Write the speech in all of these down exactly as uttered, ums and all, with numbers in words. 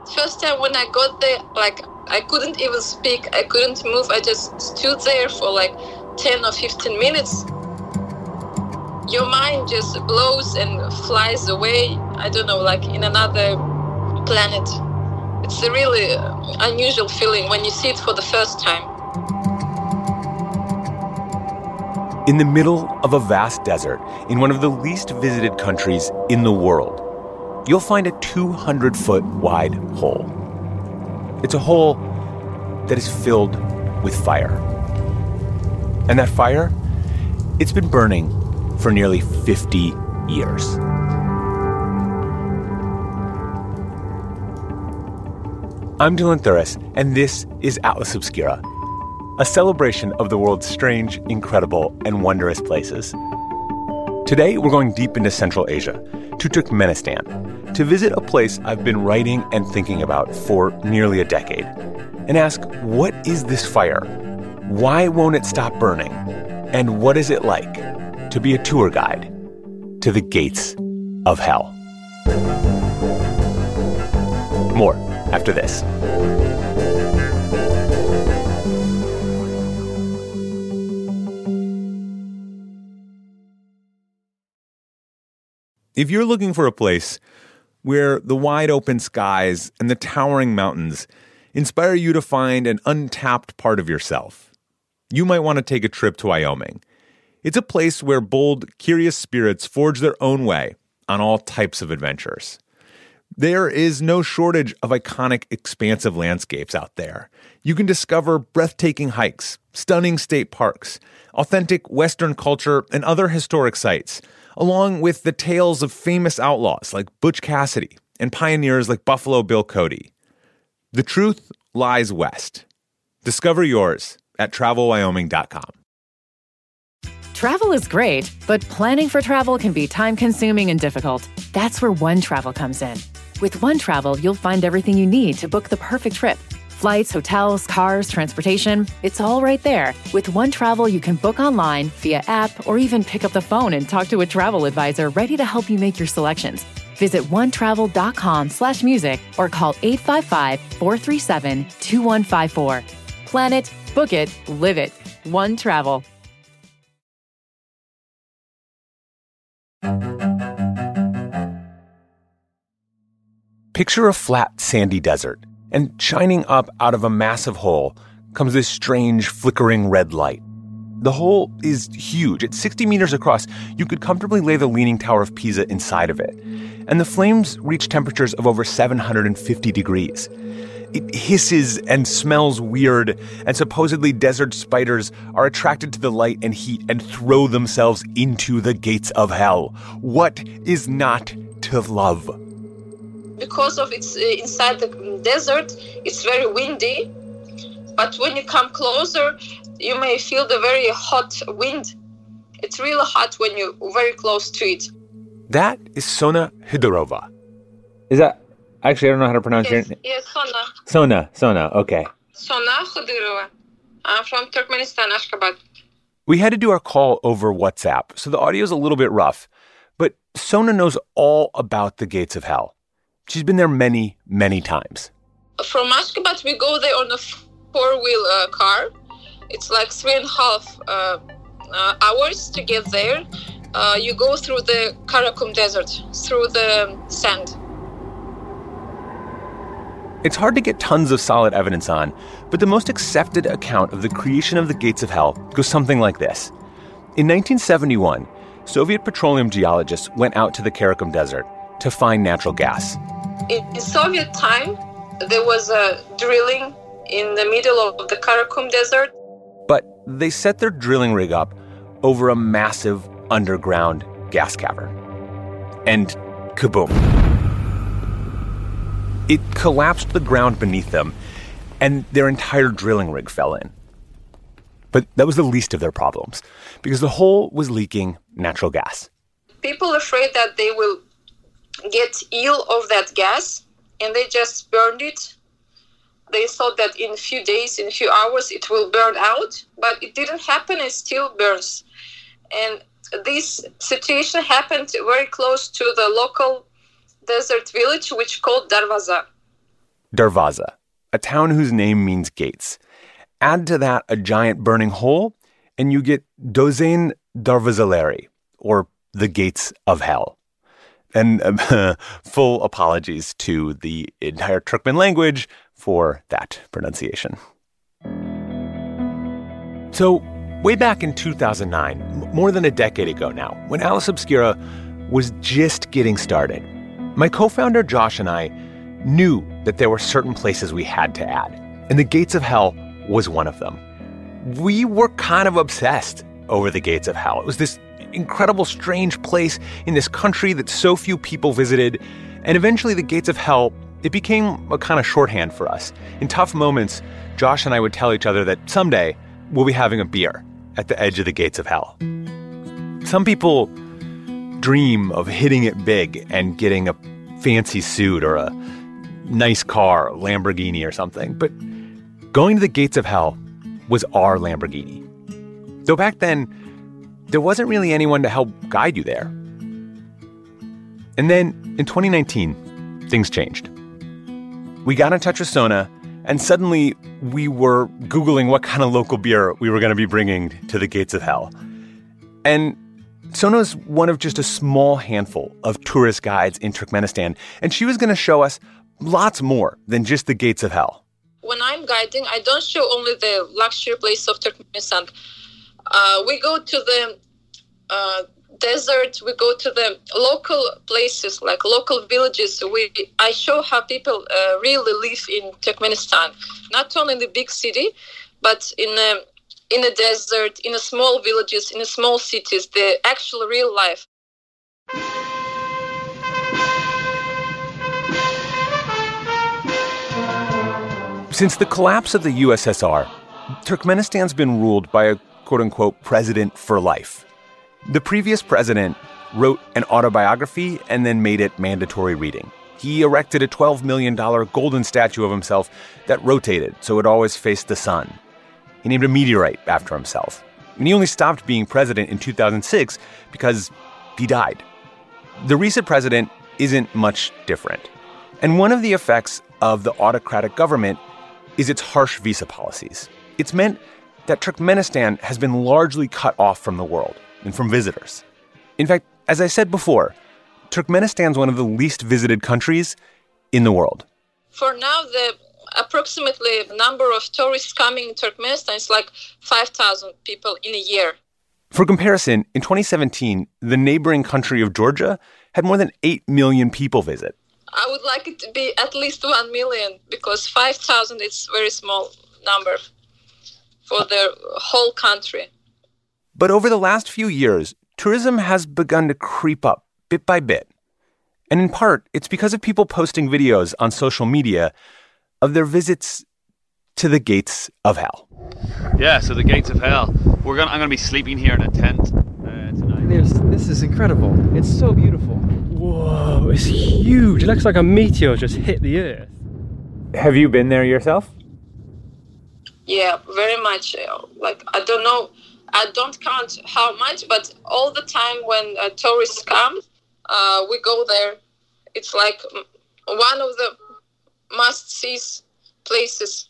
First time when I got there, like, I couldn't even speak. I couldn't move. I just stood there for like ten or fifteen minutes. Your mind just blows and flies away. I don't know, like in another planet. It's a really unusual feeling when you see it for the first time. In the middle of a vast desert, in one of the least visited countries in the world, you'll find a two hundred foot wide hole. It's a hole that is filled with fire. And that fire, it's been burning for nearly fifty years. I'm Dylan Thuras, and this is Atlas Obscura, a celebration of the world's strange, incredible, and wondrous places. Today, we're going deep into Central Asia, to Turkmenistan, to visit a place I've been writing and thinking about for nearly a decade, and ask, what is this fire? Why won't it stop burning? And what is it like to be a tour guide to the gates of hell? More after this. If you're looking for a place where the wide open skies and the towering mountains inspire you to find an untapped part of yourself, you might want to take a trip to Wyoming. It's a place where bold, curious spirits forge their own way on all types of adventures. There is no shortage of iconic, expansive landscapes out there. You can discover breathtaking hikes, stunning state parks, authentic Western culture, and other historic sites, along with the tales of famous outlaws like Butch Cassidy and pioneers like Buffalo Bill Cody. The truth lies west. Discover yours at travel wyoming dot com. Travel is great, but planning for travel can be time-consuming and difficult. That's where OneTravel comes in. With OneTravel, you'll find everything you need to book the perfect trip. Flights, hotels, cars, transportation, it's all right there. With OneTravel, you can book online, via app, or even pick up the phone and talk to a travel advisor ready to help you make your selections. Visit onetravel.com slash music or call eight five five, four three seven, two one five four. Plan it, book it, live it. OneTravel. Picture a flat, sandy desert, and shining up out of a massive hole comes this strange, flickering red light. The hole is huge. It's sixty meters across. You could comfortably lay the Leaning Tower of Pisa inside of it. And the flames reach temperatures of over seven hundred fifty degrees. It hisses and smells weird, and supposedly desert spiders are attracted to the light and heat and throw themselves into the gates of hell. What is not to love? Because of it's uh, inside the desert, it's very windy. But when you come closer, you may feel the very hot wind. It's really hot when you're very close to it. That is Sona Hydorova. Is that... Actually, I don't know how to pronounce yes, your name. Yes, Sona. Sona, Sona, okay. Sona Hydorova. I'm from Turkmenistan, Ashgabat. We had to do our call over WhatsApp, so the audio is a little bit rough. But Sona knows all about the gates of hell. She's been there many, many times. From Ashgabat, we go there on a four-wheel uh, car. It's like three and a half uh, uh, hours to get there. Uh, you go through the Karakum Desert, through the sand. It's hard to get tons of solid evidence on, but the most accepted account of the creation of the gates of hell goes something like this. In nineteen seventy-one, Soviet petroleum geologists went out to the Karakum Desert to find natural gas. In Soviet time, there was a drilling in the middle of the Karakum Desert. But they set their drilling rig up over a massive underground gas cavern. And kaboom. It collapsed the ground beneath them, and their entire drilling rig fell in. But that was the least of their problems, because the hole was leaking natural gas. People are afraid that they will get ill of that gas, and they just burned it. They thought that in a few days, in a few hours, it will burn out, but it didn't happen. It still burns. And this situation happened very close to the local desert village, which is called Darvaza. Darvaza, a town whose name means gates. Add to that a giant burning hole, and you get Dozen Darvazaleri, or the Gates of Hell. And uh, full apologies to the entire Turkmen language for that pronunciation. So, way back in two thousand nine, more than a decade ago now, when Atlas Obscura was just getting started, my co-founder Josh and I knew that there were certain places we had to add, and the Gates of Hell was one of them. We were kind of obsessed over the Gates of Hell. It was this incredible, strange place in this country that so few people visited, and eventually the Gates of Hell, it became a kind of shorthand for us. In tough moments, Josh and I would tell each other that someday we'll be having a beer at the edge of the Gates of Hell. Some people dream of hitting it big and getting a fancy suit or a nice car, a Lamborghini or something, but going to the Gates of Hell was our Lamborghini. Though back then, there wasn't really anyone to help guide you there. And then, in twenty nineteen, things changed. We got in touch with Sona, and suddenly we were Googling what kind of local beer we were going to be bringing to the Gates of Hell. And Sona's one of just a small handful of tourist guides in Turkmenistan, and she was going to show us lots more than just the Gates of Hell. When I'm guiding, I don't show only the luxury place of Turkmenistan. Uh, we go to the uh, desert, we go to the local places, like local villages. We I show how people uh, really live in Turkmenistan, not only in the big city, but in a, in the desert, in the small villages, in the small cities, the actual real life. Since the collapse of the U S S R, Turkmenistan's been ruled by a quote-unquote president for life. The previous president wrote an autobiography and then made it mandatory reading. He erected a twelve million dollars golden statue of himself that rotated so it always faced the sun. He named a meteorite after himself. And he only stopped being president in two thousand six because he died. The recent president isn't much different. And one of the effects of the autocratic government is its harsh visa policies. It's meant that Turkmenistan has been largely cut off from the world and from visitors. In fact, as I said before, Turkmenistan's one of the least visited countries in the world. For now, the approximately number of tourists coming in Turkmenistan is like five thousand people in a year. For comparison, in twenty seventeen, the neighboring country of Georgia had more than eight million people visit. I would like it to be at least one million because five thousand is a very small number for the whole country. But over the last few years, tourism has begun to creep up bit by bit. And in part, it's because of people posting videos on social media of their visits to the Gates of Hell. Yeah, so the Gates of Hell. We're gonna, I'm going to be sleeping here in a tent uh, tonight. There's, this is incredible. It's so beautiful. Whoa, it's huge. It looks like a meteor just hit the earth. Have you been there yourself? Yeah, very much. Like, I don't know, I don't count how much, but all the time when uh, tourists come, uh, we go there. It's like one of the must-see places.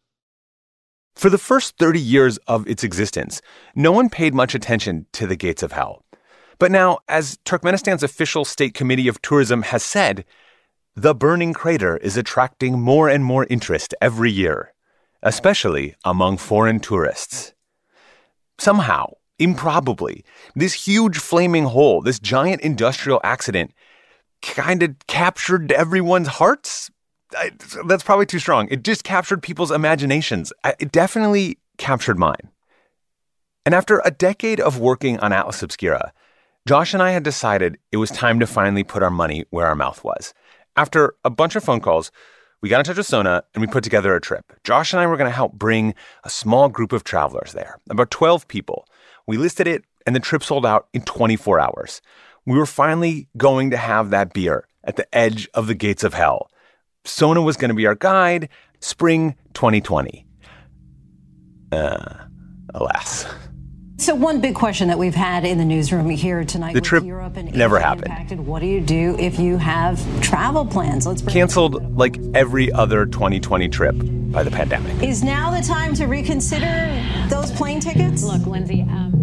For the first thirty years of its existence, no one paid much attention to the Gates of Hell. But now, as Turkmenistan's official state committee of tourism has said, the burning crater is attracting more and more interest every year, especially among foreign tourists. Somehow, improbably, this huge flaming hole, this giant industrial accident, kind of captured everyone's hearts? I, that's probably too strong. It just captured people's imaginations. I, it definitely captured mine. And after a decade of working on Atlas Obscura, Josh and I had decided it was time to finally put our money where our mouth was. After a bunch of phone calls, we got in touch with Sona and we put together a trip. Josh and I were going to help bring a small group of travelers there, about twelve people. We listed it and the trip sold out in twenty-four hours. We were finally going to have that beer at the edge of the Gates of Hell. Sona was going to be our guide, spring twenty twenty. Uh, alas. So one big question that we've had in the newsroom here tonight, the with trip Europe and never Asia happened. Impacted, what do you do if you have travel plans? Let's bring Canceled like every other twenty twenty trip by the pandemic. Is now the time to reconsider those plane tickets? Look, Lindsay, um...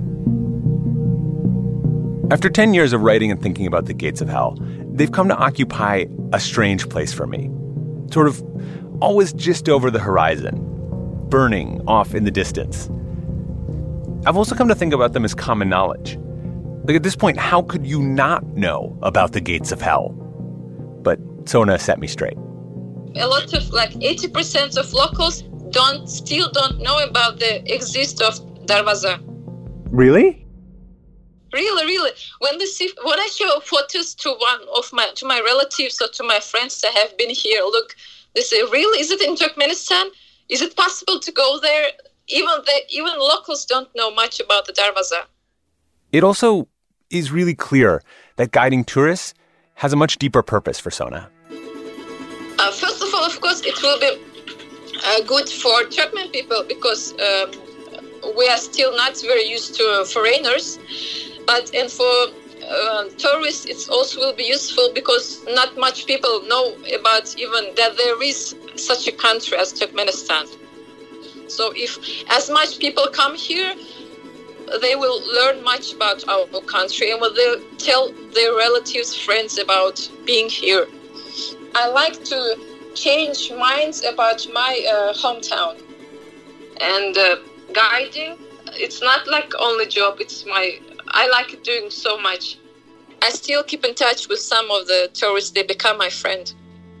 After ten years of writing and thinking about the gates of hell, they've come to occupy a strange place for me. Sort of always just over the horizon, burning off in the distance. I've also come to think about them as common knowledge. Like at this point, how could you not know about the gates of hell? But Sona set me straight. A lot of, like eighty percent of locals don't still don't know about the exist of Darvaza. Really? Really, really. When they see, when I show photos to one of my to my relatives or to my friends that have been here, look, they say, "Really? Is it in Turkmenistan? Is it possible to go there?" Even the even locals don't know much about the Darvaza. It also is really clear that guiding tourists has a much deeper purpose for Sona. Uh, first of all, of course, it will be uh, good for Turkmen people because uh, we are still not very used to uh, foreigners. But and for uh, tourists, it also will be useful because not much people know about even that there is such a country as Turkmenistan. So if as much people come here, they will learn much about our country and will they tell their relatives, friends about being here. I like to change minds about my uh, hometown. And uh, guiding, it's not like only job, it's my, I like doing so much. I still keep in touch with some of the tourists, they become my friend.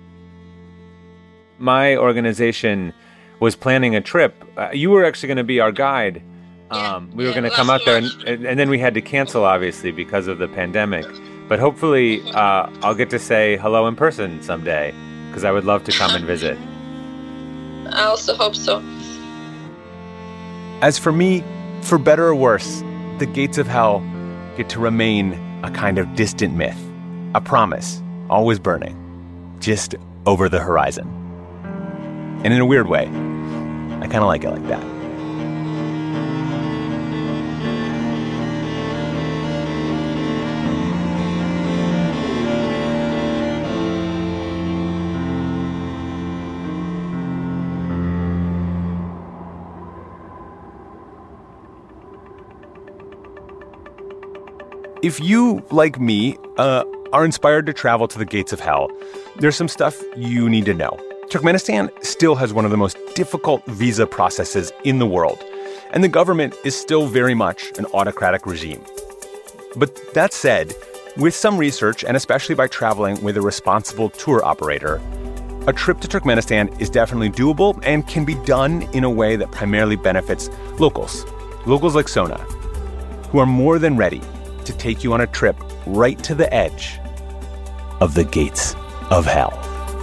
My organization was planning a trip. Uh, you were actually going to be our guide. Yeah, um, we were yeah, going to come out there, and, last and then we had to cancel, obviously, because of the pandemic. But hopefully, uh, I'll get to say hello in person someday, because I would love to come and visit. I also hope so. As for me, for better or worse, the gates of hell get to remain a kind of distant myth, a promise, always burning, just over the horizon. And in a weird way, I kind of like it like that. If you, like me, uh, are inspired to travel to the gates of hell, there's some stuff you need to know. Turkmenistan still has one of the most difficult visa processes in the world, and the government is still very much an autocratic regime. But that said, with some research, and especially by traveling with a responsible tour operator, a trip to Turkmenistan is definitely doable and can be done in a way that primarily benefits locals, locals like Sona, who are more than ready to take you on a trip right to the edge of the gates of hell.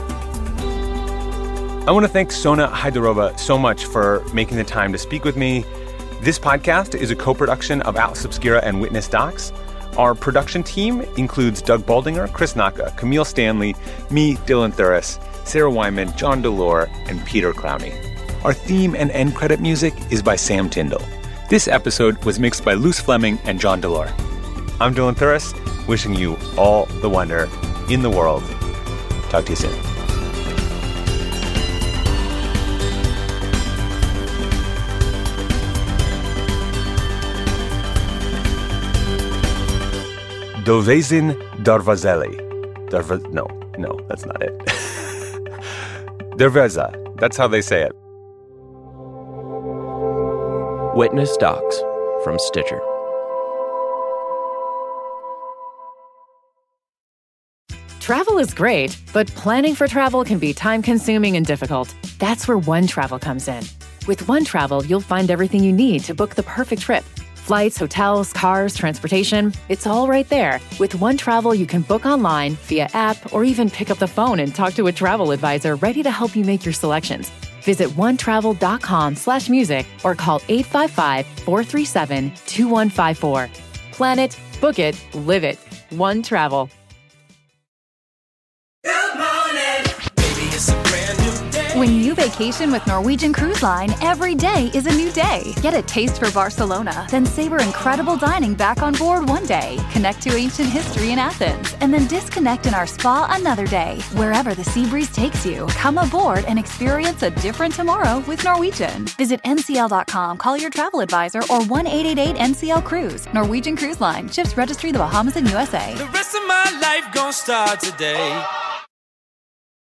I want to thank Sona Haydarova so much for making the time to speak with me. This podcast is a co-production of Atlas Obscura and Witness Docs. Our production team includes Doug Baldinger, Chris Naka, Camille Stanley, me, Dylan Thuras, Sarah Wyman, John Delore, and Peter Clowney. Our theme and end credit music is by Sam Tyndall. This episode was mixed by Luce Fleming and John Delore. I'm Dylan Thuras, wishing you all the wonder in the world. Talk to you soon. Dovezin Darvazeli. Darva- no, no, that's not it. Derveza. That's how they say it. Witness Docs from Stitcher. Travel is great, but planning for travel can be time-consuming and difficult. That's where One Travel comes in. With One Travel, you'll find everything you need to book the perfect trip. Flights, hotels, cars, transportation, it's all right there. With One Travel, you can book online, via app, or even pick up the phone and talk to a travel advisor ready to help you make your selections. Visit onetravel.com slash music or call eight five five, four three seven, two one five four. Plan it, book it, live it. One Travel. When you vacation with Norwegian Cruise Line, every day is a new day. Get a taste for Barcelona, then savor incredible dining back on board one day. Connect to ancient history in Athens, and then disconnect in our spa another day. Wherever the sea breeze takes you, come aboard and experience a different tomorrow with Norwegian. Visit N C L dot com, call your travel advisor, or one eight eight eight N C L Cruise. Norwegian Cruise Line. Ships registry the Bahamas and U S A. The rest of my life gon' start today.